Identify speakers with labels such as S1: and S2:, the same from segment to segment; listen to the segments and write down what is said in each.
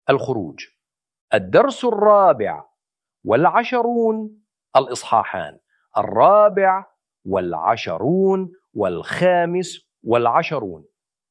S1: الخروج. الدرس الرابع والعشرون، الإصحاحان 14 و15 و20.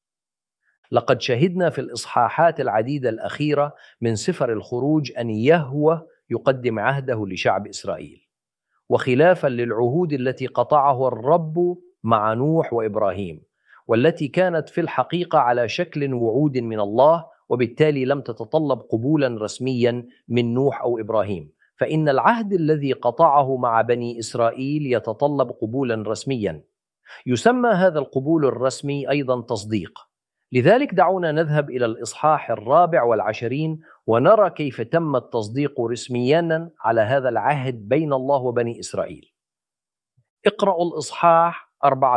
S1: لقد شهدنا في الإصحاحات العديدة الأخيرة من سفر الخروج أن يهوه يقدم عهده لشعب إسرائيل، وخلافا للعهود التي قطعه الرب مع نوح وإبراهيم، والتي كانت في الحقيقة على شكل وعود من الله، وبالتالي لم تتطلب قبولا رسميا من نوح أو إبراهيم، فإن العهد الذي قطعه مع بني إسرائيل يتطلب قبولا رسميا. يسمى هذا القبول الرسمي أيضا تصديق. لذلك دعونا نذهب إلى الإصحاح 24 ونرى كيف تم التصديق رسميا على هذا العهد بين الله وبني إسرائيل. اقرأوا الإصحاح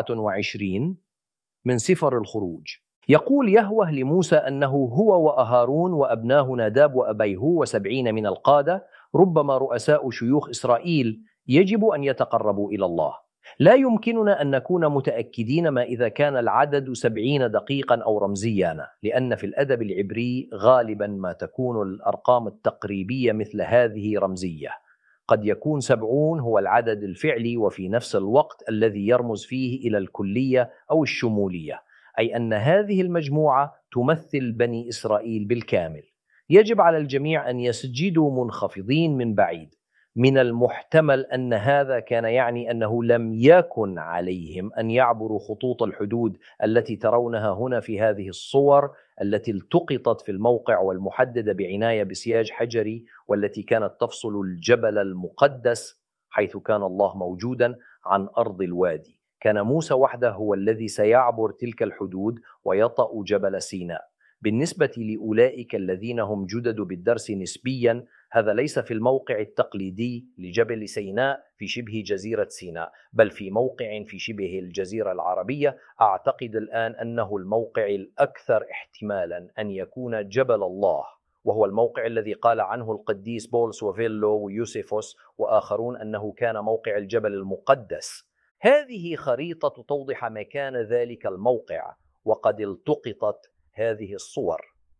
S1: 24 من سفر الخروج. يقول يهوه لموسى أنه هو وأهارون وأبناه ناداب وأبيهو و70 من القادة، ربما رؤساء شيوخ إسرائيل، يجب أن يتقربوا إلى الله. لا يمكننا أن نكون متأكدين ما إذا كان العدد 70 دقيقا أو رمزيا، لأن في الأدب العبري غالبا ما تكون الأرقام التقريبية مثل هذه رمزية. قد يكون 70 هو العدد الفعلي وفي نفس الوقت الذي يرمز فيه إلى الكلية أو الشمولية، أي أن هذه المجموعة تمثل بني إسرائيل بالكامل. يجب على الجميع أن يسجدوا منخفضين من بعيد. من المحتمل أن هذا كان يعني أنه لم يكن عليهم أن يعبروا خطوط الحدود التي ترونها هنا في هذه الصور، التي التقطت في الموقع والمحددة بعناية بسياج حجري، والتي كانت تفصل الجبل المقدس حيث كان الله موجودا عن أرض الوادي. كان موسى وحده هو الذي سيعبر تلك الحدود ويطأ جبل سيناء. بالنسبة لأولئك الذين هم جدد بالدرس نسبيا، هذا ليس في الموقع التقليدي لجبل سيناء في شبه جزيرة سيناء، بل في موقع في شبه الجزيرة العربية. أعتقد الآن أنه الموقع الأكثر احتمالا أن يكون جبل الله، وهو الموقع الذي قال عنه القديس بولس وفيلو ويوسيفوس وآخرون أنه كان موقع الجبل المقدس. هذه خريطة توضح مكان ذلك الموقع، وقد التقطت هذه الصور.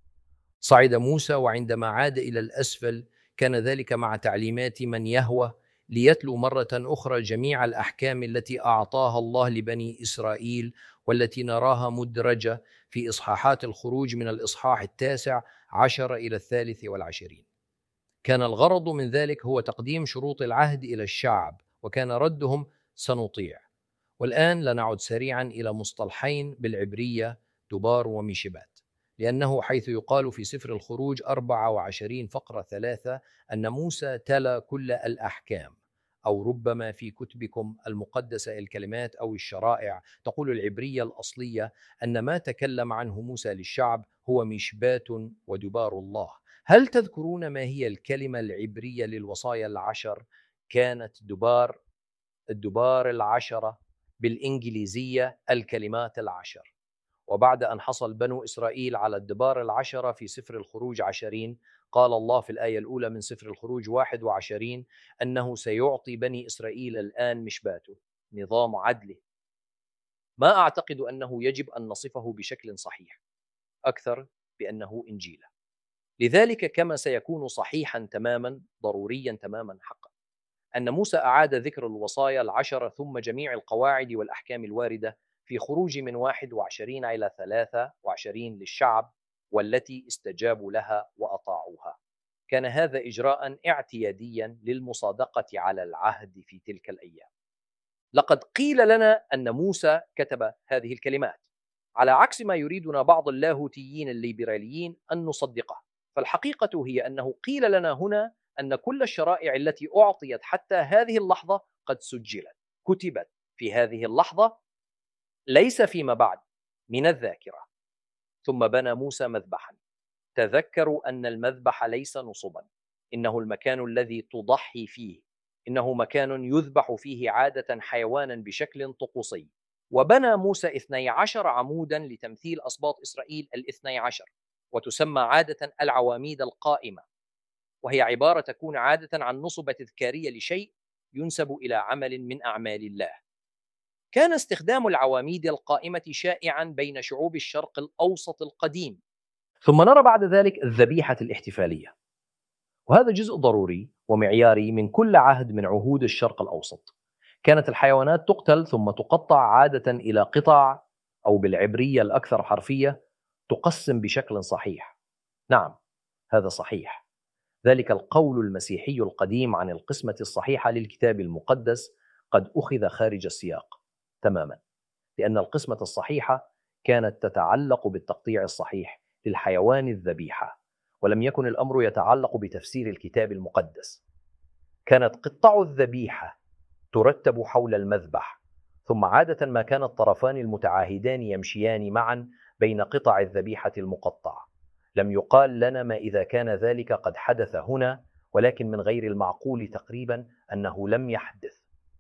S1: صعد موسى، وعندما عاد إلى الأسفل كان ذلك مع تعليمات من يهوه ليتلو مرة أخرى جميع الأحكام التي أعطاها الله لبني إسرائيل، والتي نراها مدرجة في إصحاحات الخروج من الإصحاح 19 إلى 23. كان الغرض من ذلك هو تقديم شروط العهد إلى الشعب، وكان ردهم سنطيع. والآن لنعد سريعا إلى مصطلحين بالعبرية، دبار وميشبات، لأنه حيث يقال في سفر الخروج 24 فقرة 3 أن موسى تلا كل الأحكام، أو ربما في كتبكم المقدسة الكلمات أو الشرائع، تقول العبرية الأصلية أن ما تكلم عنه موسى للشعب هو ميشبات ودبار الله. هل تذكرون ما هي الكلمة العبرية للوصايا العشر؟ كانت الدبار العشرة، بالإنجليزية الكلمات العشر. وبعد أن حصل بنو إسرائيل على الدبار العشرة في سفر الخروج 20، قال الله في الآية الأولى من سفر الخروج 21 أنه سيعطي بني إسرائيل الآن مشباته، نظام عدله. ما أعتقد أنه يجب أن نصفه بشكل صحيح أكثر بأنه إنجيل. لذلك كما سيكون صحيحا تماما، ضروريا تماما حقا، أن موسى أعاد ذكر الوصايا العشرة ثم جميع القواعد والأحكام الواردة في خروج من 21 إلى 23 للشعب، والتي استجابوا لها وأطاعوها. كان هذا إجراء اعتياديا للمصادقة على العهد في تلك الأيام. لقد قيل لنا أن موسى كتب هذه الكلمات، على عكس ما يريدنا بعض اللاهوتيين الليبراليين أن نصدقه. فالحقيقة هي أنه قيل لنا هنا أن كل الشرائع التي أعطيت حتى هذه اللحظة قد سجلت، كتبت في هذه اللحظة، ليس فيما بعد، من الذاكرة. ثم بنى موسى مذبحا. تذكروا أن المذبح ليس نصبا، إنه المكان الذي تضحي فيه، إنه مكان يذبح فيه عادة حيوانا بشكل طقوسي. وبنى موسى 12 عمودا لتمثيل أسباط إسرائيل 12، وتسمى عادة العواميد القائمة، وهي عبارة تكون عادة عن نصب تذكارية لشيء ينسب إلى عمل من أعمال الله. كان استخدام العواميد القائمة شائعا بين شعوب الشرق الأوسط القديم، ثم نرى بعد ذلك الذبيحة الاحتفالية، وهذا جزء ضروري ومعياري من كل عهد من عهود الشرق الأوسط. كانت الحيوانات تقتل ثم تقطع عادة إلى قطع، أو بالعبرية الأكثر حرفية تقسم بشكل صحيح. نعم، هذا صحيح. ذلك القول المسيحي القديم عن القسمة الصحيحة للكتاب المقدس قد أخذ خارج السياق تماما، لأن القسمة الصحيحة كانت تتعلق بالتقطيع الصحيح للحيوان الذبيحة، ولم يكن الأمر يتعلق بتفسير الكتاب المقدس. كانت قطع الذبيحة ترتب حول المذبح، ثم عادة ما كان الطرفان المتعاهدان يمشيان معا بين قطع الذبيحة المقطعة. لم يقال لنا ما إذا كان ذلك قد حدث هنا، ولكن من غير المعقول تقريبا أنه لم يحدث.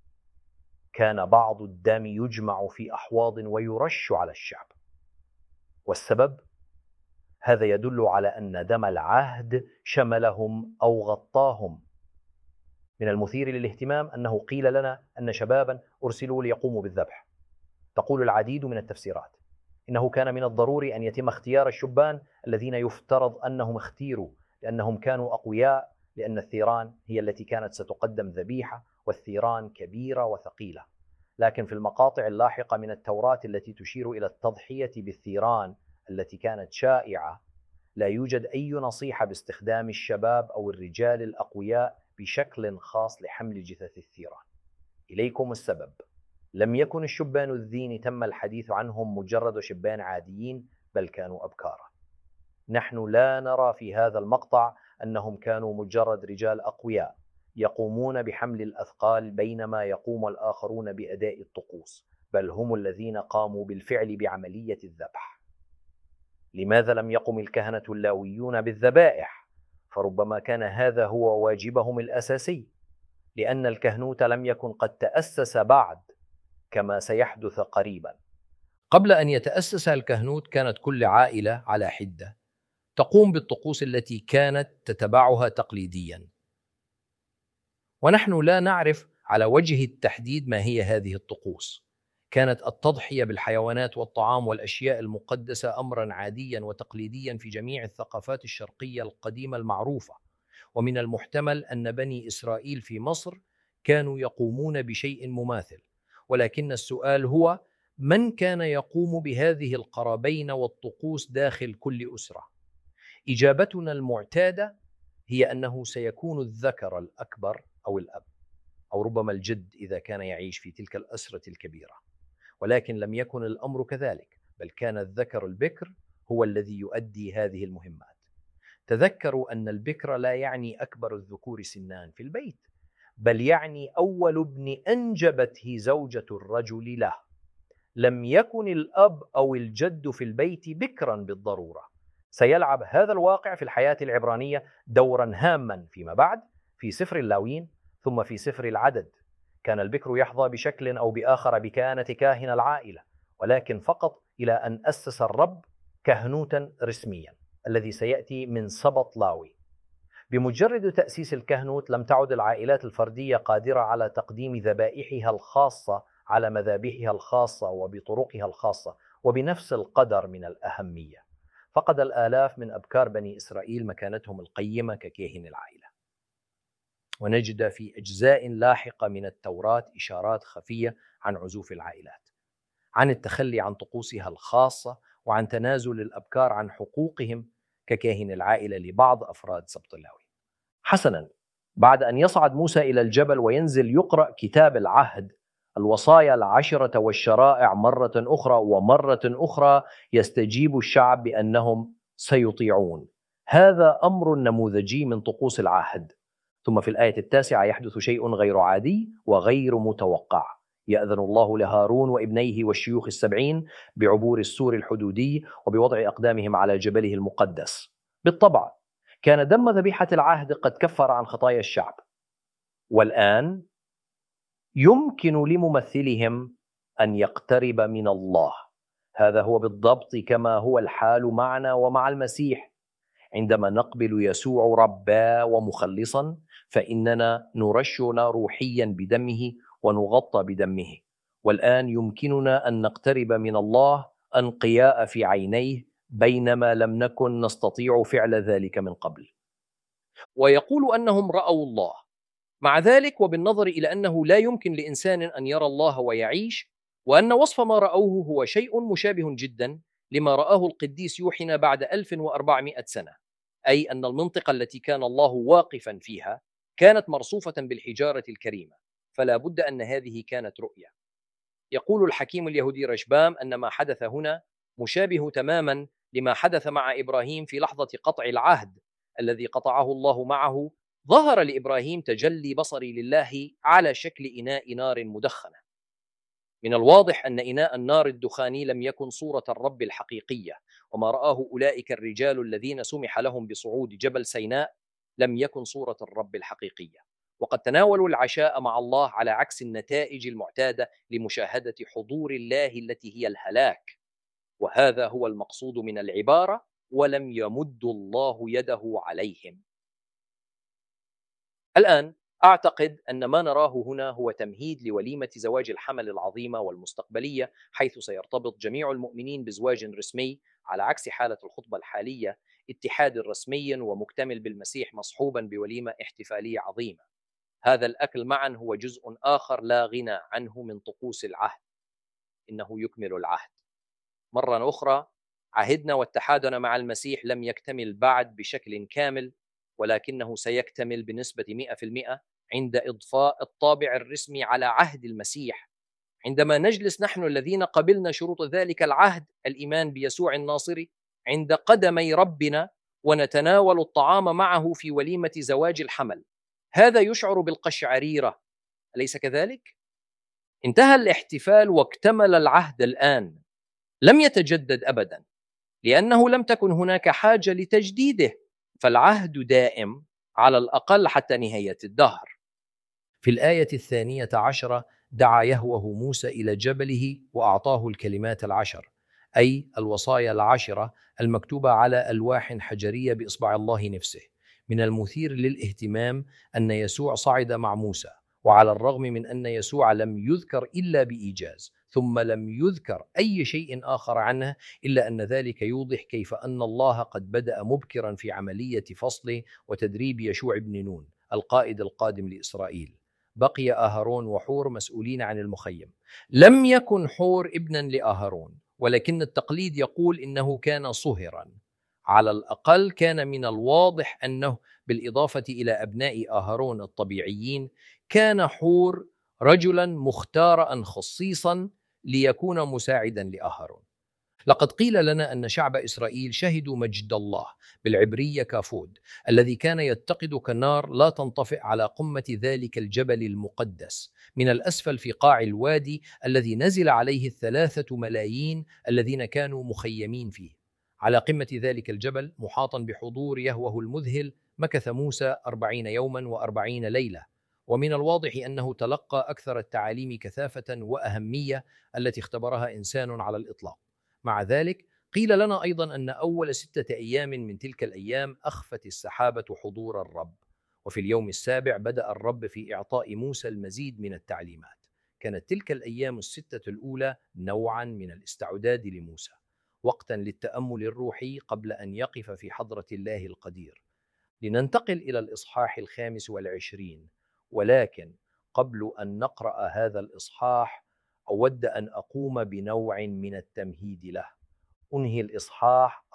S1: كان بعض الدم يجمع في أحواض ويرش على الشعب، والسبب هذا يدل على أن دم العهد شملهم أو غطاهم. من المثير للاهتمام أنه قيل لنا أن شبابا أرسلوا ليقوموا بالذبح. تقول العديد من التفسيرات إنه كان من الضروري أن يتم اختيار الشبان الذين يفترض أنهم اختيروا لأنهم كانوا أقوياء، لأن الثيران هي التي كانت ستقدم ذبيحة، والثيران كبيرة وثقيلة. لكن في المقاطع اللاحقة من التوراة التي تشير إلى التضحية بالثيران التي كانت شائعة، لا يوجد أي نصيحة باستخدام الشباب أو الرجال الأقوياء بشكل خاص لحمل جثث الثيران. إليكم السبب: لم يكن الشبان الذين تم الحديث عنهم مجرد شبان عاديين، بل كانوا أبكارا. نحن لا نرى في هذا المقطع أنهم كانوا مجرد رجال أقوياء يقومون بحمل الأثقال بينما يقوم الآخرون بأداء الطقوس، بل هم الذين قاموا بالفعل بعملية الذبح. لماذا لم يقم الكهنة اللاويون بالذبائح؟ فربما كان هذا هو واجبهم الأساسي، لأن الكهنوت لم يكن قد تأسس بعد كما سيحدث قريبا. قبل أن يتأسس الكهنوت كانت كل عائلة على حدة تقوم بالطقوس التي كانت تتبعها تقليديا، ونحن لا نعرف على وجه التحديد ما هي هذه الطقوس. كانت التضحية بالحيوانات والطعام والأشياء المقدسة أمرا عاديا وتقليديا في جميع الثقافات الشرقية القديمة المعروفة، ومن المحتمل أن بني إسرائيل في مصر كانوا يقومون بشيء مماثل. ولكن السؤال هو: من كان يقوم بهذه القرابين والطقوس داخل كل أسرة؟ إجابتنا المعتادة هي أنه سيكون الذكر الأكبر أو الأب، أو ربما الجد إذا كان يعيش في تلك الأسرة الكبيرة. ولكن لم يكن الأمر كذلك، بل كان الذكر البكر هو الذي يؤدي هذه المهمات. تذكروا أن البكر لا يعني أكبر الذكور سنان في البيت، بل يعني أول ابن أنجبته زوجة الرجل له. لم يكن الأب أو الجد في البيت بكرا بالضرورة. سيلعب هذا الواقع في الحياة العبرانية دورا هاما فيما بعد في سفر اللاويين ثم في سفر العدد. كان البكر يحظى بشكل أو بآخر بكهنة كاهن العائلة، ولكن فقط إلى أن أسس الرب كهنوتا رسميا الذي سيأتي من سبط لاوي. بمجرد تأسيس الكهنوت لم تعد العائلات الفردية قادرة على تقديم ذبائحها الخاصة على مذابحها الخاصة وبطرقها الخاصة وبنفس القدر من الأهمية. فقد الآلاف من أبكار بني إسرائيل مكانتهم القيمة ككاهن العائلة. ونجد في أجزاء لاحقة من التوراة إشارات خفية عن عزوف العائلات، عن التخلي عن طقوسها الخاصة، وعن تنازل الأبكار عن حقوقهم ككاهن العائلة لبعض أفراد سبط اللاوي. حسنا، بعد أن يصعد موسى إلى الجبل وينزل يقرأ كتاب العهد، الوصايا العشرة والشرائع مرة أخرى، ومرة أخرى يستجيب الشعب بأنهم سيطيعون. هذا أمر نموذجي من طقوس العهد. ثم في الآية 9 يحدث شيء غير عادي وغير متوقع: يأذن الله لهارون وابنيه والشيوخ 70 بعبور السور الحدودي وبوضع أقدامهم على جبله المقدس. بالطبع كان دم ذبيحة العهد قد كفر عن خطايا الشعب، والآن يمكن لممثلهم أن يقترب من الله. هذا هو بالضبط كما هو الحال معنا ومع المسيح. عندما نقبل يسوع ربا ومخلصا، فإننا نرشنا روحيا بدمه ونغطى بدمه. والآن يمكننا أن نقترب من الله أنقياء في عينيه بينما لم نكن نستطيع فعل ذلك من قبل. ويقول أنهم رأوا الله. مع ذلك وبالنظر إلى أنه لا يمكن لإنسان أن يرى الله ويعيش، وأن وصف ما رأوه هو شيء مشابه جدا لما رآه القديس يوحنا بعد 1400 سنة، أي أن المنطقة التي كان الله واقفا فيها كانت مرصوفة بالحجارة الكريمة، فلا بد أن هذه كانت رؤية. يقول الحكيم اليهودي رشبام أن ما حدث هنا مشابه تماما لما حدث مع إبراهيم في لحظة قطع العهد الذي قطعه الله معه. ظهر لإبراهيم تجلي بصري لله على شكل إناء نار مدخنة. من الواضح أن إناء النار الدخاني لم يكن صورة الرب الحقيقية، وما رآه أولئك الرجال الذين سمح لهم بصعود جبل سيناء لم يكن صورة الرب الحقيقية. وقد تناولوا العشاء مع الله على عكس النتائج المعتادة لمشاهدة حضور الله التي هي الهلاك، وهذا هو المقصود من العبارة: ولم يمد الله يده عليهم. الآن أعتقد أن ما نراه هنا هو تمهيد لوليمة زواج الحمل العظيمة والمستقبلية، حيث سيرتبط جميع المؤمنين بزواج رسمي، على عكس حالة الخطبة الحالية، اتحاد رسمي ومكتمل بالمسيح مصحوبا بوليمة احتفالية عظيمة. هذا الأكل معا هو جزء آخر لا غنى عنه من طقوس العهد، إنه يكمل العهد. مرة أخرى، عهدنا واتحادنا مع المسيح لم يكتمل بعد بشكل كامل، ولكنه سيكتمل بنسبة 100% عند إضفاء الطابع الرسمي على عهد المسيح، عندما نجلس نحن الذين قبلنا شروط ذلك العهد، الإيمان بيسوع الناصري، عند قدمي ربنا ونتناول الطعام معه في وليمة زواج الحمل. هذا يشعر بالقشعريرة، أليس كذلك؟ انتهى الاحتفال واكتمل العهد الآن، لم يتجدد أبدا، لأنه لم تكن هناك حاجة لتجديده، فالعهد دائم على الأقل حتى نهاية الدهر. في الآية 12 دعا يهوه موسى إلى جبله وأعطاه الكلمات 10، أي الوصايا 10 المكتوبة على ألواح حجرية بإصبع الله نفسه. من المثير للاهتمام أن يسوع صعد مع موسى، وعلى الرغم من أن يسوع لم يذكر إلا بإيجاز، ثم لم يذكر أي شيء آخر عنه، إلا أن ذلك يوضح كيف أن الله قد بدأ مبكرا في عملية فصل وتدريب يشوع بن نون القائد القادم لإسرائيل. بقي أهارون وحور مسؤولين عن المخيم. لم يكن حور ابنا لأهارون، ولكن التقليد يقول إنه كان صهرا. على الأقل كان من الواضح أنه بالإضافة إلى أبناء أهارون الطبيعيين، كان حور رجلا مختارا خصيصا ليكون مساعدا لأهارون. لقد قيل لنا أن شعب إسرائيل شهدوا مجد الله، بالعبرية كافود، الذي كان يتقد كالنار لا تنطفئ على قمة ذلك الجبل المقدس من الأسفل في قاع الوادي الذي نزل عليه 3 ملايين الذين كانوا مخيمين فيه. على قمة ذلك الجبل محاطا بحضور يهوه المذهل مكث موسى 40 يوما و40 ليلة، ومن الواضح أنه تلقى أكثر التعاليم كثافة وأهمية التي اختبرها إنسان على الإطلاق. مع ذلك قيل لنا أيضا أن أول 6 أيام من تلك الأيام أخفت السحابة حضور الرب، وفي اليوم السابع بدأ الرب في إعطاء موسى المزيد من التعليمات. كانت تلك الأيام ال6 الأولى نوعا من الاستعداد لموسى، وقتا للتأمل الروحي قبل أن يقف في حضرة الله القدير. لننتقل إلى الإصحاح 25، ولكن قبل أن نقرأ هذا الإصحاح أود أن أقوم بنوع من التمهيد له. أنهي الإصحاح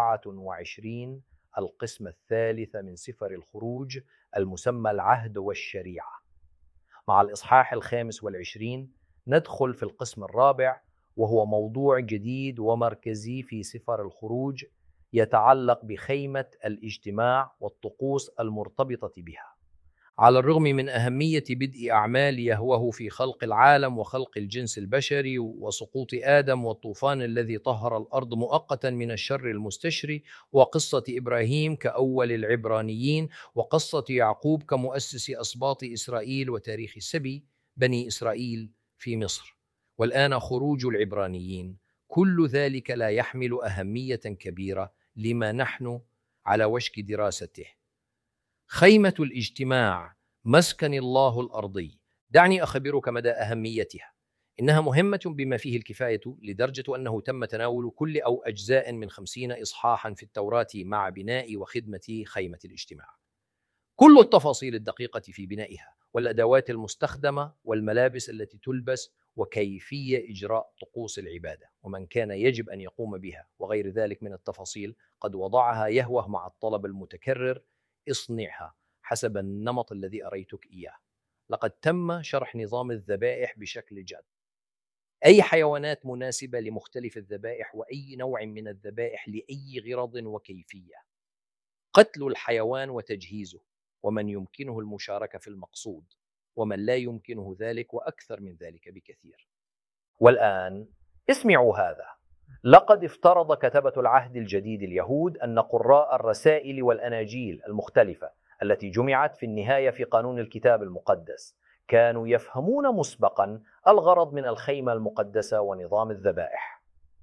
S1: 24 القسم الثالث من سفر الخروج المسمى العهد والشريعة. مع الإصحاح 25 ندخل في القسم الرابع، وهو موضوع جديد ومركزي في سفر الخروج يتعلق بخيمة الاجتماع والطقوس المرتبطة بها. على الرغم من أهمية بدء أعمال يهوه في خلق العالم وخلق الجنس البشري وسقوط آدم والطوفان الذي طهر الأرض مؤقتا من الشر المستشري، وقصة إبراهيم كأول العبرانيين، وقصة يعقوب كمؤسس أسباط إسرائيل، وتاريخ السبي بني إسرائيل في مصر، والآن خروج العبرانيين، كل ذلك لا يحمل أهمية كبيرة لما نحن على وشك دراسته. خيمة الاجتماع، مسكن الله الأرضي. دعني أخبرك مدى أهميتها. إنها مهمة بما فيه الكفاية، لدرجة أنه تم تناول كل أو أجزاء من 50 إصحاحا في التوراة مع بناء وخدمة خيمة الاجتماع. كل التفاصيل الدقيقة في بنائها والأدوات المستخدمة والملابس التي تلبس وكيفية إجراء طقوس العبادة ومن كان يجب أن يقوم بها وغير ذلك من التفاصيل قد وضعها يهوه مع الطلب المتكرر: اصنعها حسب النمط الذي أريتك إياه. لقد تم شرح نظام الذبائح بشكل جاد، أي حيوانات مناسبة لمختلف الذبائح وأي نوع من الذبائح لأي غرض وكيفية، قتل الحيوان وتجهيزه، ومن يمكنه المشاركة في المقصود ومن لا يمكنه ذلك، وأكثر من ذلك بكثير. والآن اسمعوا هذا: لقد افترض كتبة العهد الجديد اليهود أن قراء الرسائل والأناجيل المختلفة التي جمعت في النهاية في قانون الكتاب المقدس كانوا يفهمون مسبقا الغرض من الخيمة المقدسة ونظام الذبائح.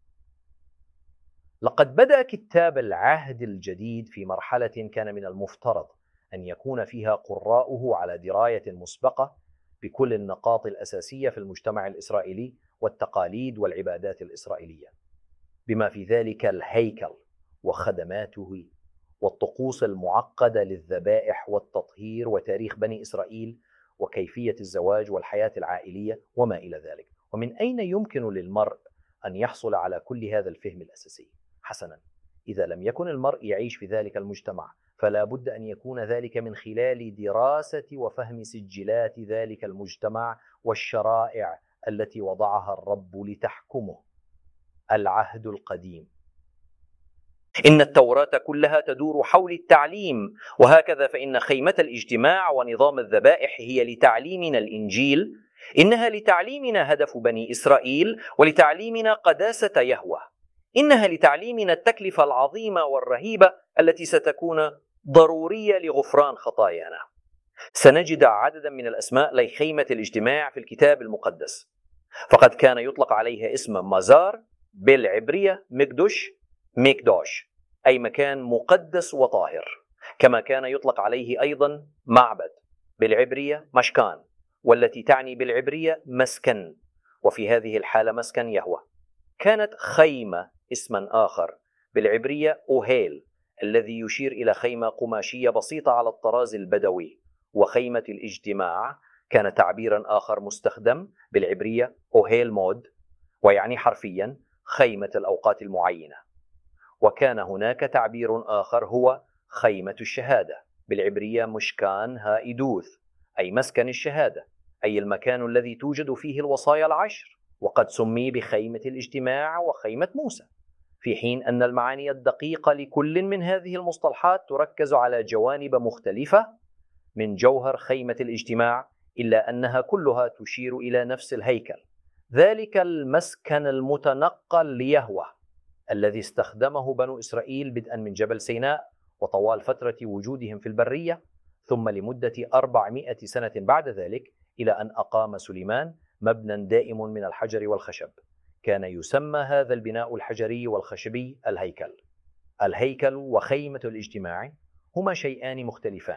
S1: لقد بدأ كتاب العهد الجديد في مرحلة كان من المفترض أن يكون فيها قراؤه على دراية مسبقة بكل النقاط الأساسية في المجتمع الإسرائيلي والتقاليد والعبادات الإسرائيلية، بما في ذلك الهيكل وخدماته والطقوس المعقدة للذبائح والتطهير وتاريخ بني إسرائيل وكيفية الزواج والحياة العائلية وما إلى ذلك. ومن أين يمكن للمرء أن يحصل على كل هذا الفهم الأساسي؟ حسنا، إذا لم يكن المرء يعيش في ذلك المجتمع فلا بد أن يكون ذلك من خلال دراسة وفهم سجلات ذلك المجتمع والشرائع التي وضعها الرب لتحكمه. العهد القديم. إن التوراة كلها تدور حول التعليم، وهكذا فإن خيمة الاجتماع ونظام الذبائح هي لتعليمنا الإنجيل. إنها لتعليمنا هدف بني إسرائيل ولتعليمنا قداسة يهوه. إنها لتعليمنا التكلفة العظيمة والرهيبة التي ستكون ضرورية لغفران خطايانا. سنجد عددا من الأسماء لخيمة الاجتماع في الكتاب المقدس، فقد كان يطلق عليها اسم مزار، بالعبرية مكدوش، أي مكان مقدس وطاهر، كما كان يطلق عليه أيضا معبد، بالعبرية مشكان، والتي تعني بالعبرية مسكن، وفي هذه الحالة مسكن يهوه. كانت خيمة اسما آخر بالعبرية أوهيل، الذي يشير إلى خيمة قماشية بسيطة على الطراز البدوي. وخيمة الاجتماع كان تعبيرا آخر مستخدم بالعبرية أوهيل مود، ويعني حرفيا خيمة الأوقات المعينة. وكان هناك تعبير آخر هو خيمة الشهادة، بالعبرية مشكان هائدوث، أي مسكن الشهادة، أي المكان الذي توجد فيه الوصايا العشر، وقد سمي بخيمة الاجتماع وخيمة موسى. في حين أن المعاني الدقيقة لكل من هذه المصطلحات تركز على جوانب مختلفة من جوهر خيمة الاجتماع، إلا أنها كلها تشير إلى نفس الهيكل، ذلك المسكن المتنقل ليهوه الذي استخدمه بنو إسرائيل بدءا من جبل سيناء وطوال فترة وجودهم في البرية، ثم لمدة 400 سنة بعد ذلك، إلى أن أقام سليمان مبنى دائم من الحجر والخشب. كان يسمى هذا البناء الحجري والخشبي الهيكل. الهيكل وخيمة الاجتماع هما شيئان مختلفان،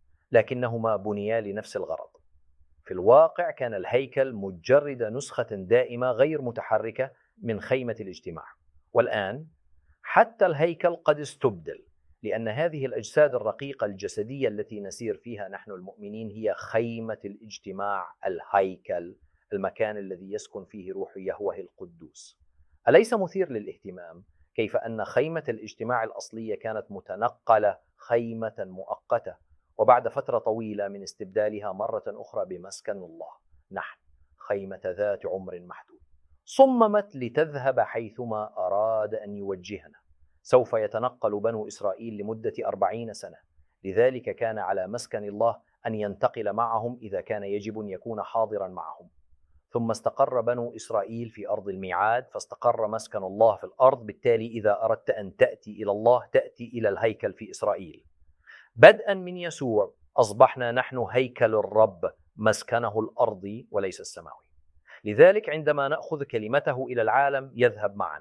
S1: لكنهما بنيا لنفس الغرض. في الواقع كان الهيكل مجرد نسخة دائمة غير متحركة من خيمة الاجتماع، والآن حتى الهيكل قد استبدل، لأن هذه الأجساد الرقيقة الجسدية التي نسير فيها نحن المؤمنين هي خيمة الاجتماع، الهيكل، المكان الذي يسكن فيه روح يهوه القدوس. أليس مثير للاهتمام كيف أن خيمة الاجتماع الأصلية كانت متنقلة خيمة مؤقتة، وبعد فترة طويلة من استبدالها مرة أخرى بمسكن الله، نحن خيمة ذات عمر محدود، صممت لتذهب حيثما أراد أن يوجهنا. سوف يتنقل بنو إسرائيل لمدة 40 سنة، لذلك كان على مسكن الله أن ينتقل معهم إذا كان يجب أن يكون حاضرا معهم. ثم استقر بنو إسرائيل في أرض الميعاد، فاستقر مسكن الله في الأرض. بالتالي إذا أردت أن تأتي إلى الله تأتي إلى الهيكل في إسرائيل. بدءا من يسوع أصبحنا نحن هيكل الرب، مسكنه الأرضي وليس السماوي. لذلك عندما نأخذ كلمته إلى العالم يذهب معنا.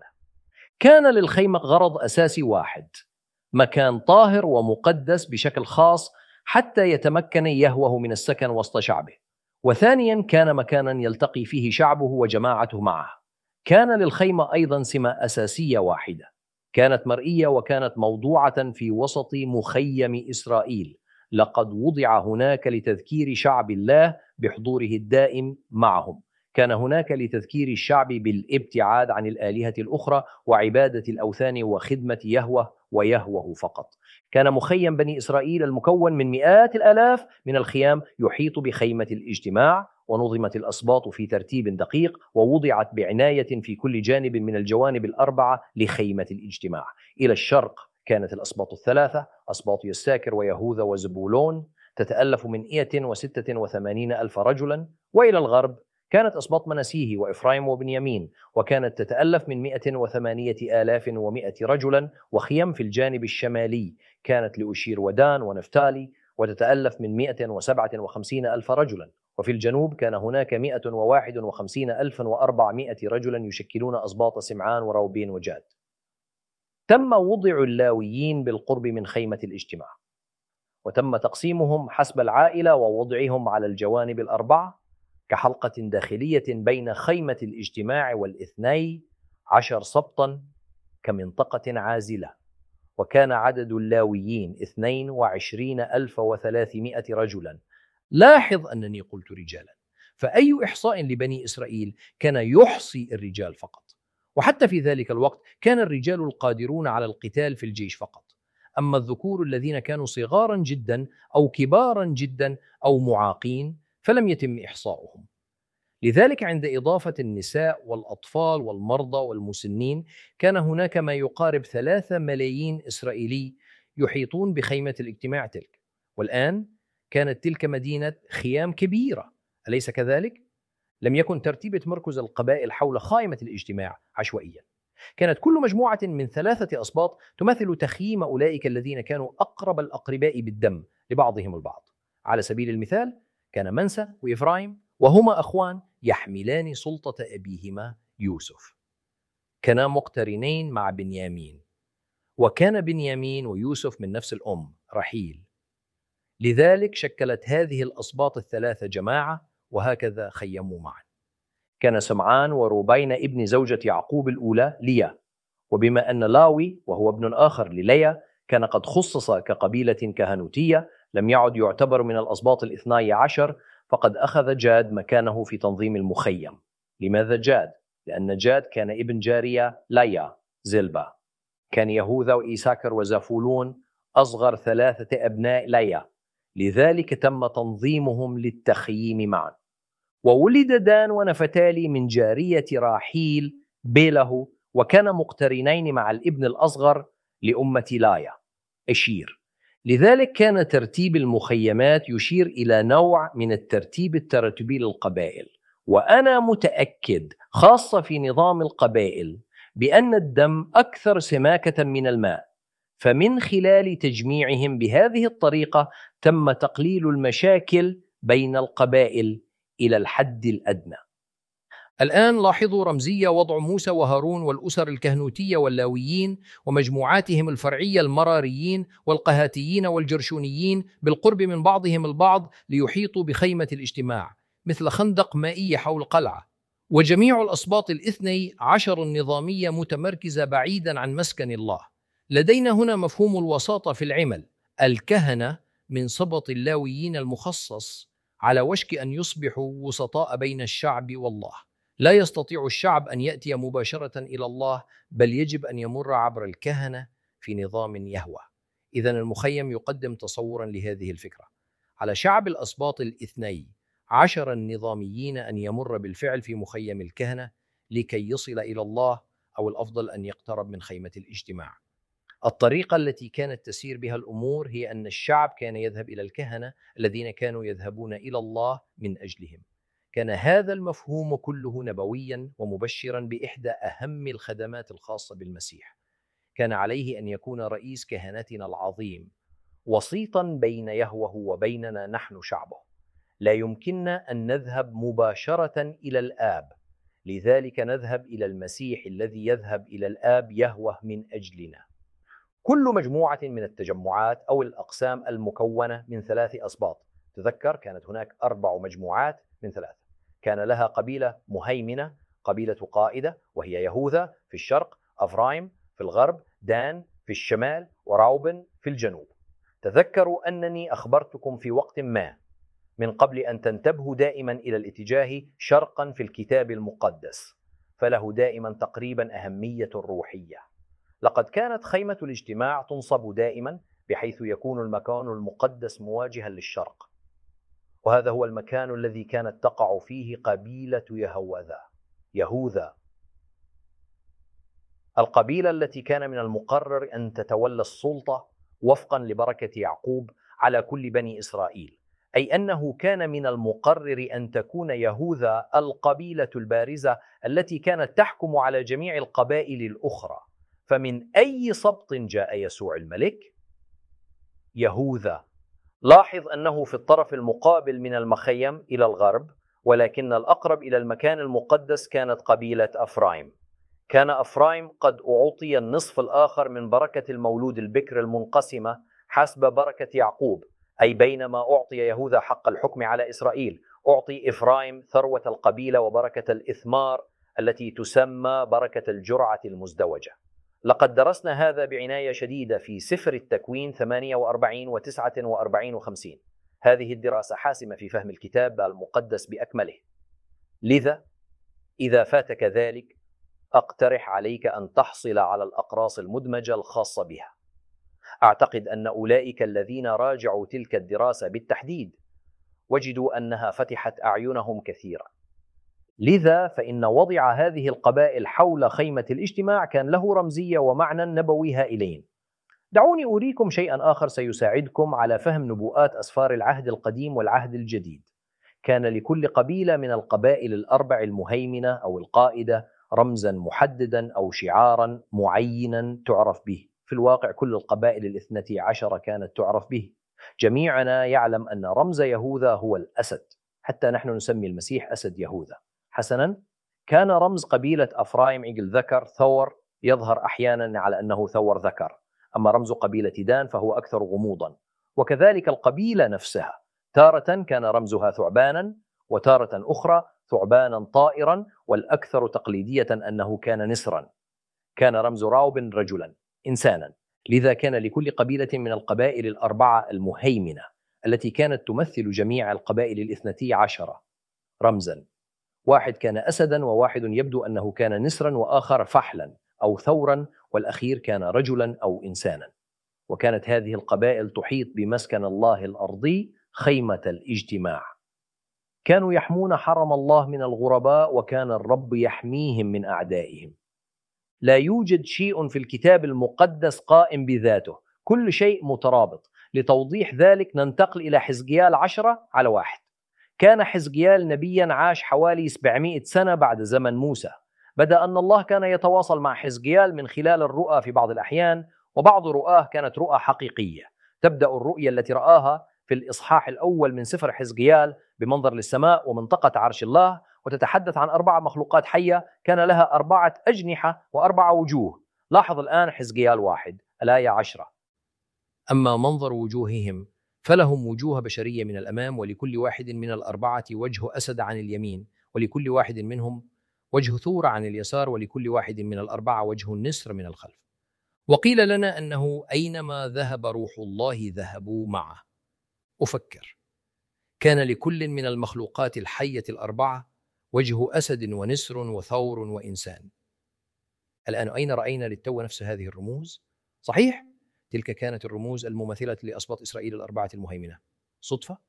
S1: كان للخيمة غرض أساسي واحد: مكان طاهر ومقدس بشكل خاص حتى يتمكن يهوه من السكن وسط شعبه. وثانيا كان مكانا يلتقي فيه شعبه وجماعته معه. كان للخيمة أيضا سمة أساسية واحدة، كانت مرئية وكانت موضوعة في وسط مخيم إسرائيل. لقد وضع هناك لتذكير شعب الله بحضوره الدائم معهم. كان هناك لتذكير الشعب بالابتعاد عن الآلهة الأخرى وعبادة الأوثان وخدمة يهوه ويهوه فقط. كان مخيم بني إسرائيل المكون من مئات الآلاف من الخيام يحيط بخيمة الاجتماع، ونظمت الأسباط في ترتيب دقيق ووضعت بعناية في كل جانب من الجوانب الأربعة لخيمة الاجتماع. إلى الشرق كانت الأسباط الثلاثة، أسباط يساكر ويهوذا وزبولون، تتألف من 186 ألف رجلا. وإلى الغرب كانت أسباط مناسيه وإفرايم وبنيامين، وكانت تتألف من 108,100 رجلا. وخيم في الجانب الشمالي كانت لأشير ودان ونفتالي، وتتألف من 157 ألف رجلا. وفي الجنوب كان هناك 151,400 رجلا يشكلون أسباط سمعان وروبين وجاد. تم وضع اللاويين بالقرب من خيمة الاجتماع، وتم تقسيمهم حسب العائلة ووضعهم على الجوانب الأربعة كحلقة داخلية بين خيمة الاجتماع وال12 سبطا كمنطقة عازلة. وكان عدد اللاويين 22,300 رجلا. لاحظ أنني قلت رجالا، فأي إحصاء لبني إسرائيل كان يحصي الرجال فقط، وحتى في ذلك الوقت كان الرجال القادرون على القتال في الجيش فقط. أما الذكور الذين كانوا صغارا جدا أو كبارا جدا أو معاقين فلم يتم إحصاؤهم. لذلك عند إضافة النساء والأطفال والمرضى والمسنين كان هناك ما يقارب 3 ملايين إسرائيلي يحيطون بخيمة الاجتماع تلك. والآن كانت تلك مدينة خيام كبيرة، أليس كذلك؟ لم يكن ترتيب تمركز القبائل حول خائمة الاجتماع عشوائيا. كانت كل مجموعة من 3 أسباط تمثل تخييم أولئك الذين كانوا أقرب الأقرباء بالدم لبعضهم البعض. على سبيل المثال كان منسى وإفرايم، وهما أخوان يحملان سلطة أبيهما يوسف، كانا مقترنين مع بنيامين، وكان بنيامين ويوسف من نفس الأم رحيل. لذلك شكلت هذه الأسباط ال3 جماعة، وهكذا خيموا معا. كان سمعان وروبين ابن زوجة يعقوب الأولى ليا، وبما أن لاوي وهو ابن آخر لليا كان قد خصص كقبيلة كهنوتية لم يعد يعتبر من الأسباط ال12، فقد أخذ جاد مكانه في تنظيم المخيم. لماذا جاد؟ لأن جاد كان ابن جارية ليا زلبا. كان يهوذا وإيساكر وزافولون أصغر 3 أبناء ليا، لذلك تم تنظيمهم للتخييم معا. وولد دان ونفتالي من جارية راحيل بيله، وكان مقترنين مع الابن الأصغر لأمة لايا أشير. لذلك كان ترتيب المخيمات يشير إلى نوع من الترتيب التراتبي للقبائل. وأنا متأكد خاصة في نظام القبائل بأن الدم أكثر سماكة من الماء، فمن خلال تجميعهم بهذه الطريقة تم تقليل المشاكل بين القبائل إلى الحد الأدنى. الآن لاحظوا رمزية وضع موسى وهارون والأسر الكهنوتية واللاويين ومجموعاتهم الفرعية المراريين والقهاتيين والجرشونيين بالقرب من بعضهم البعض ليحيطوا بخيمة الاجتماع مثل خندق مائي حول قلعة. وجميع الأسباط 12 النظامية متمركزة بعيدا عن مسكن الله. لدينا هنا مفهوم الوساطة في العمل. الكهنة من سبط اللاويين المخصص على وشك أن يصبحوا وسطاء بين الشعب والله. لا يستطيع الشعب أن يأتي مباشرة إلى الله، بل يجب أن يمر عبر الكهنة في نظام يهوه. إذن المخيم يقدم تصورا لهذه الفكرة. على شعب الأسباط 12 النظاميين أن يمر بالفعل في مخيم الكهنة لكي يصل إلى الله، أو الأفضل أن يقترب من خيمة الاجتماع. الطريقة التي كانت تسير بها الأمور هي أن الشعب كان يذهب إلى الكهنة الذين كانوا يذهبون إلى الله من أجلهم. كان هذا المفهوم كله نبويا ومبشرا بإحدى أهم الخدمات الخاصة بالمسيح. كان عليه أن يكون رئيس كهنتنا العظيم وسيطا بين يهوه وبيننا نحن شعبه. لا يمكننا أن نذهب مباشرة إلى الآب، لذلك نذهب إلى المسيح الذي يذهب إلى الآب يهوه من أجلنا. كل مجموعة من التجمعات أو الأقسام المكونة من 3 أسباط تذكر كانت هناك 4 مجموعات من 3. كان لها قبيلة مهيمنة، قبيلة قائدة، وهي يهوذا في الشرق، أفرايم في الغرب، دان في الشمال، وراوبن في الجنوب. تذكروا أنني أخبرتكم في وقت ما من قبل أن تنتبهوا دائما إلى الاتجاه شرقا في الكتاب المقدس، فله دائما تقريبا أهمية روحية. لقد كانت خيمة الاجتماع تنصب دائما بحيث يكون المكان المقدس مواجها للشرق، وهذا هو المكان الذي كانت تقع فيه قبيلة يهوذا، القبيلة التي كان من المقرر أن تتولى السلطة وفقا لبركة يعقوب على كل بني إسرائيل، أي أنه كان من المقرر أن تكون يهوذا القبيلة البارزة التي كانت تحكم على جميع القبائل الأخرى. فمن أي سبط جاء يسوع الملك؟ يهوذا. لاحظ أنه في الطرف المقابل من المخيم إلى الغرب، ولكن الأقرب إلى المكان المقدس كانت قبيلة أفرايم. كان أفرايم قد أعطي النصف الآخر من بركة المولود البكر المنقسمة حسب بركة يعقوب، أي بينما أعطي يهوذا حق الحكم على إسرائيل، أعطي إفرايم ثروة القبيلة وبركة الإثمار التي تسمى بركة الجرعة المزدوجة. لقد درسنا هذا بعناية شديدة في سفر التكوين 48 و49 و50. هذه الدراسة حاسمة في فهم الكتاب المقدس بأكمله. لذا إذا فاتك ذلك أقترح عليك أن تحصل على الأقراص المدمجة الخاصة بها. أعتقد أن أولئك الذين راجعوا تلك الدراسة بالتحديد وجدوا أنها فتحت أعينهم كثيرا. لذا فإن وضع هذه القبائل حول خيمة الاجتماع كان له رمزية ومعنى نبوي هائلين. دعوني أريكم شيئا آخر سيساعدكم على فهم نبوءات أسفار العهد القديم والعهد الجديد. كان لكل قبيلة من القبائل ال4 المهيمنة أو القائدة رمزا محددا أو شعارا معينا تعرف به. في الواقع كل القبائل ال12 كانت تعرف به. جميعنا يعلم أن رمز يهوذا هو الأسد، حتى نحن نسمي المسيح أسد يهوذا. حسنا، كان رمز قبيلة أفرايم عجل ذكر ثور، يظهر أحيانا على أنه ثور ذكر. أما رمز قبيلة دان فهو أكثر غموضا. وكذلك القبيلة نفسها، تارة كان رمزها ثعبانا، وتارة أخرى ثعبانا طائرا، والأكثر تقليدية أنه كان نسرا. كان رمز راوبن رجلا إنسانا. لذا كان لكل قبيلة من القبائل ال4 المهيمنة التي كانت تمثل جميع القبائل ال12 رمزا. واحد كان أسدا، وواحد يبدو أنه كان نسرا، وآخر فحلا أو ثورا، والأخير كان رجلا أو إنسانا. وكانت هذه القبائل تحيط بمسكن الله الأرضي خيمة الاجتماع. كانوا يحمون حرم الله من الغرباء، وكان الرب يحميهم من أعدائهم. لا يوجد شيء في الكتاب المقدس قائم بذاته، كل شيء مترابط. لتوضيح ذلك ننتقل إلى حزقيال 10:1. كان حزقيال نبيا عاش حوالي 700 سنة بعد زمن موسى. بدأ أن الله كان يتواصل مع حزقيال من خلال الرؤى في بعض الأحيان، وبعض رؤاه كانت رؤى حقيقية. تبدأ الرؤية التي رآها في الإصحاح الأول من سفر حزقيال بمنظر للسماء ومنطقة عرش الله، وتتحدث عن 4 مخلوقات حية كان لها 4 أجنحة و4 وجوه. لاحظ الآن حزقيال 1 الآية 10. أما منظر وجوههم فلهم وجوه بشرية من الأمام، ولكل واحد من ال4 وجه أسد عن اليمين، ولكل واحد منهم وجه ثور عن اليسار، ولكل واحد من ال4 وجه النسر من الخلف. وقيل لنا أنه أينما ذهب روح الله ذهبوا معه. أفكر، كان لكل من المخلوقات الحية ال4 وجه أسد ونسر وثور وإنسان. الآن أين رأينا للتو نفس هذه الرموز؟ صحيح، تلك كانت الرموز المماثلة لأسباط إسرائيل ال4 المهيمنة. صدفة؟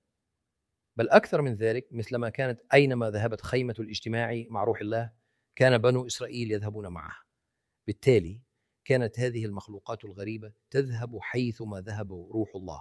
S1: بل أكثر من ذلك، مثلما كانت أينما ذهبت خيمة الاجتماع مع روح الله كان بنو إسرائيل يذهبون معه. بالتالي كانت هذه المخلوقات الغريبة تذهب حيثما ذهب روح الله.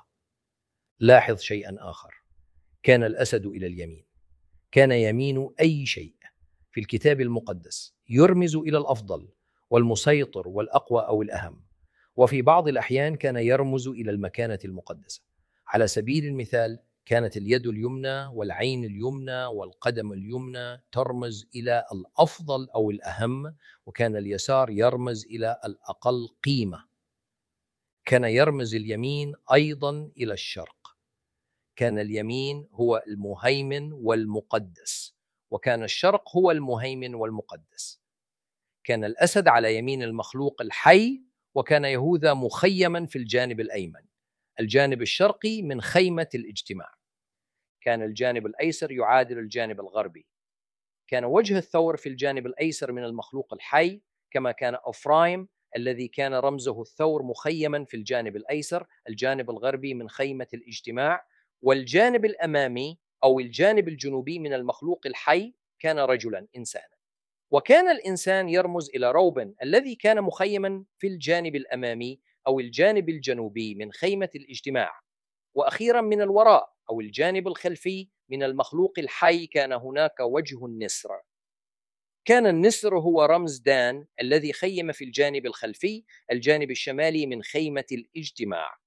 S1: لاحظ شيئا آخر، كان الأسد إلى اليمين. كان يمين أي شيء في الكتاب المقدس يرمز إلى الأفضل والمسيطر والأقوى أو الأهم، وفي بعض الأحيان كان يرمز إلى المكانة المقدسة. على سبيل المثال، كانت اليد اليمنى والعين اليمنى والقدم اليمنى ترمز إلى الأفضل أو الأهم، وكان اليسار يرمز إلى الأقل قيمة. كان يرمز اليمين أيضا إلى الشرق. كان اليمين هو المهيمن والمقدس، وكان الشرق هو المهيمن والمقدس. كان الأسد على يمين المخلوق الحي، وكان يهوذا مخيما في الجانب الأيمن، الجانب الشرقي من خيمة الاجتماع. كان الجانب الأيسر يعادل الجانب الغربي. كان وجه الثور في الجانب الأيسر من المخلوق الحي، كما كان أفرايم الذي كان رمزه الثور مخيما في الجانب الأيسر، الجانب الغربي من خيمة الاجتماع. والجانب الأمامي أو الجانب الجنوبي من المخلوق الحي كان رجلا إنسانا. وكان الإنسان يرمز إلى روبن الذي كان مخيما في الجانب الأمامي أو الجانب الجنوبي من خيمة الاجتماع. وأخيرا من الوراء أو الجانب الخلفي من المخلوق الحي كان هناك وجه النسر. كان النسر هو رمز دان الذي خيم في الجانب الخلفي، الجانب الشمالي من خيمة الاجتماع.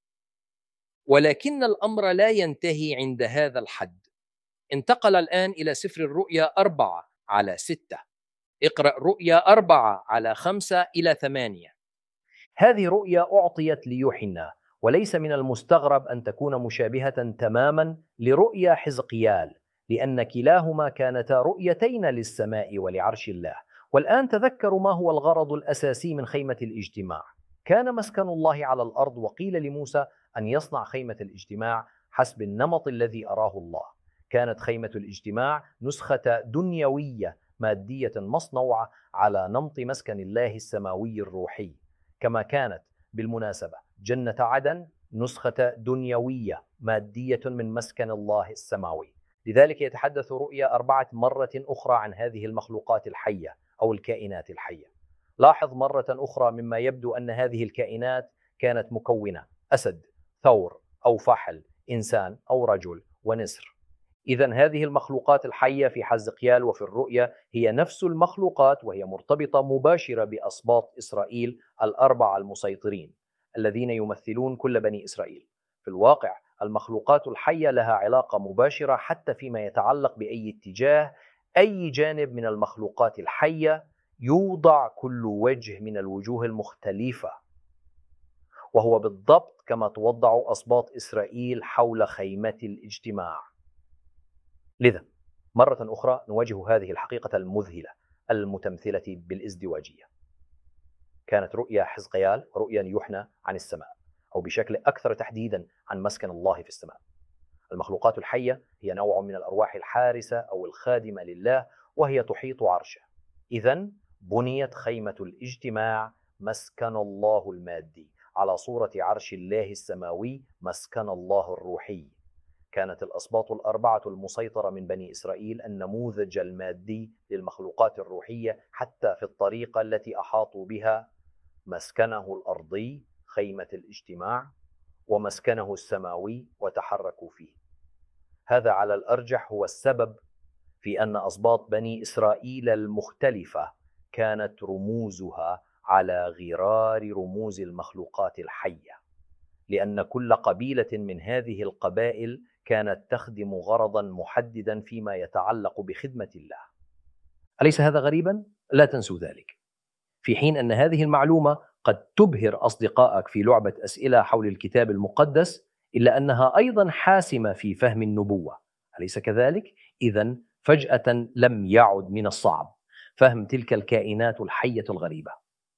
S1: ولكن الأمر لا ينتهي عند هذا الحد. انتقل الآن إلى سفر الرؤيا 4:6. اقرأ رؤيا 4:5-8. هذه رؤيا أعطيت ليوحنا، وليس من المستغرب أن تكون مشابهة تماما لرؤيا حزقيال، لأن كلاهما كانتا رؤيتين للسماء ولعرش الله. والآن تذكروا ما هو الغرض الأساسي من خيمة الاجتماع. كان مسكن الله على الأرض، وقيل لموسى أن يصنع خيمة الاجتماع حسب النمط الذي أراه الله. كانت خيمة الاجتماع نسخة دنيوية مادية مصنوعة على نمط مسكن الله السماوي الروحي، كما كانت بالمناسبة جنة عدن نسخة دنيوية مادية من مسكن الله السماوي. لذلك يتحدث رؤيا 4 مرة أخرى عن هذه المخلوقات الحية أو الكائنات الحية. لاحظ مرة أخرى مما يبدو أن هذه الكائنات كانت مكونة أسد، ثور أو فحل، إنسان أو رجل، ونسر. إذن هذه المخلوقات الحية في حزقيال وفي الرؤيا هي نفس المخلوقات، وهي مرتبطة مباشرة بأسباط إسرائيل 4 المسيطرين الذين يمثلون كل بني إسرائيل. في الواقع المخلوقات الحية لها علاقة مباشرة حتى فيما يتعلق بأي اتجاه أي جانب من المخلوقات الحية يوضع كل وجه من الوجوه المختلفة، وهو بالضبط كما توضع أسباط إسرائيل حول خيمة الاجتماع. لذا مرة أخرى نواجه هذه الحقيقة المذهلة المتمثلة بالازدواجية. كانت رؤيا حزقيال ورؤيا يوحنا عن السماء، أو بشكل أكثر تحديدا عن مسكن الله في السماء. المخلوقات الحية هي نوع من الأرواح الحارسة أو الخادمة لله، وهي تحيط عرشه. إذن بنيت خيمة الاجتماع مسكن الله المادي على صورة عرش الله السماوي مسكن الله الروحي. كانت الأسباط 4 المسيطرة من بني إسرائيل النموذج المادي للمخلوقات الروحية، حتى في الطريقة التي أحاطوا بها مسكنه الأرضي خيمة الاجتماع ومسكنه السماوي وتحركوا فيه. هذا على الأرجح هو السبب في أن أسباط بني إسرائيل المختلفة كانت رموزها على غرار رموز المخلوقات الحية، لأن كل قبيلة من هذه القبائل كانت تخدم غرضا محددا فيما يتعلق بخدمة الله. أليس هذا غريبا؟ لا تنسوا ذلك. في حين أن هذه المعلومة قد تبهر أصدقائك في لعبة أسئلة حول الكتاب المقدس، إلا أنها أيضا حاسمة في فهم النبوة، أليس كذلك؟ إذن فجأة لم يعد من الصعب فهم تلك الكائنات الحية الغريبة.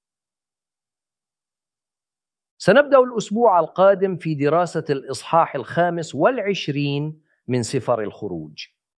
S1: سنبدأ الأسبوع القادم في دراسة الإصحاح 25 من سفر الخروج.